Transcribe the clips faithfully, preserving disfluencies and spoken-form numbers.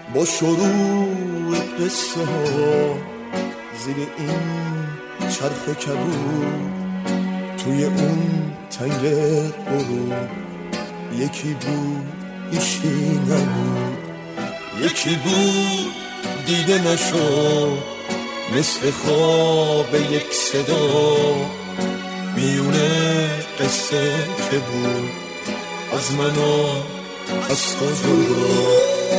با شروع قصه ها زیر این چرخ کبود توی اون تنگ غروب یکی بود هیچی نبود، یکی بود دیده نشد مثل خواب یک صدا میونه قصه که بود از من و از تو جدا.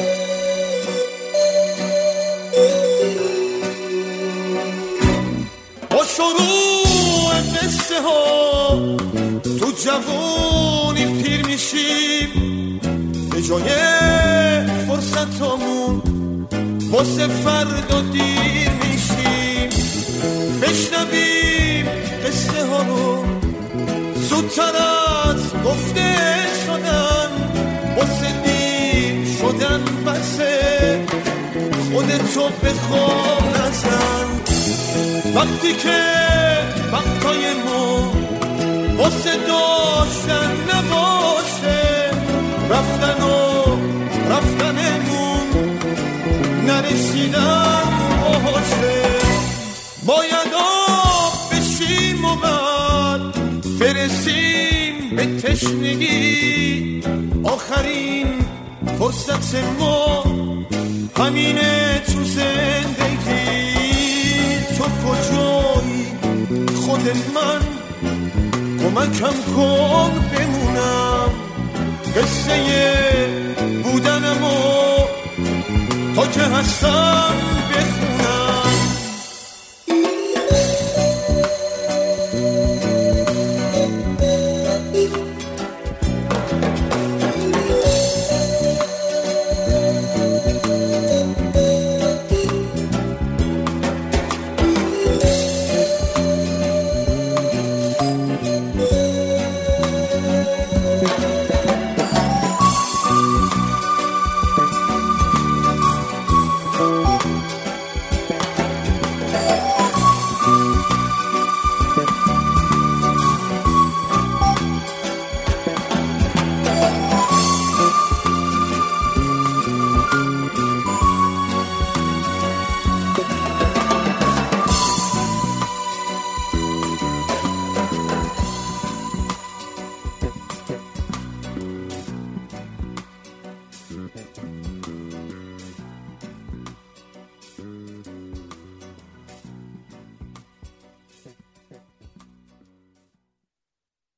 با شروع قصه ها تو جوانی پیر میشیم، به جای فرصتامون واسه فردا دیر میشیم. بشنویم قصه ها رو زودتر از گفته شدن، واسه دیر شدن بسه خودتو بخوام نزن. وقتی که وقتای ما واسه داشتن نباشه، رفتن و رفتنمون نرسیدن باشه، باید آب بشیم و بعد برسیم به تشنگی. آخرین فرصت ما همینه تو زندگی. تو کجایی خود من، کمکم کن بمونم قصه بودنمو تا که هستم بخونم.